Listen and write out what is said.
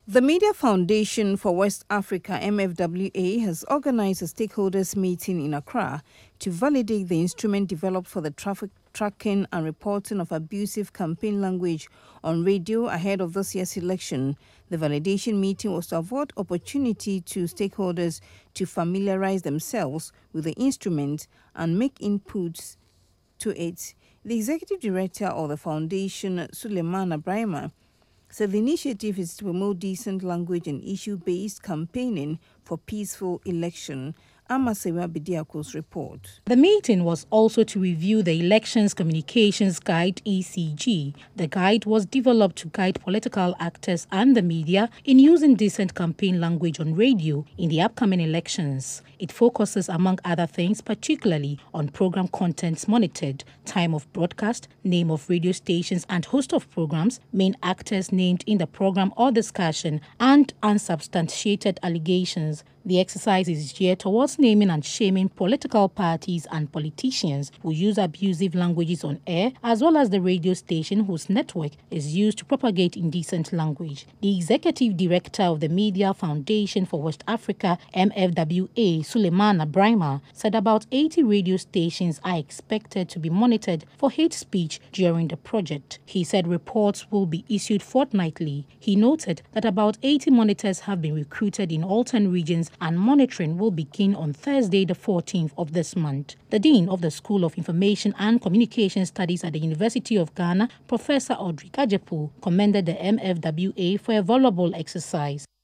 The Media Foundation for West Africa (MFWA) has organized a stakeholders meeting in Accra to validate the instrument developed for the tracking and reporting of abusive campaign language on radio ahead of this year's election. The validation meeting was to afford opportunity to stakeholders to familiarize themselves with the instrument and make inputs to it. The executive director of the foundation, Suleiman Abrahima, said the initiative is to promote decent language and issue-based campaigning for peaceful election. Amasewa Bidiako's report. The meeting was also to review the Elections Communications Guide (ECG). The guide was developed to guide political actors and the media in using decent campaign language on radio in the upcoming elections. It focuses, among other things, particularly on program contents monitored, time of broadcast, name of radio stations and host of programs, main actors named in the program or discussion, and unsubstantiated allegations. The exercise is geared towards naming and shaming political parties and politicians who use abusive languages on air, as well as the radio station whose network is used to propagate indecent language. The executive director of the Media Foundation for West Africa (MFWA), Suleiman Abrahima, said about 80 radio stations are expected to be monitored for hate speech during the project. He said reports will be issued fortnightly. He noted that about 80 monitors have been recruited in all 10 regions and monitoring will begin on Thursday, the 14th of this month. The Dean of the School of Information and Communication Studies at the University of Ghana, Professor Audrey Kajepo, commended the MFWA for a valuable exercise.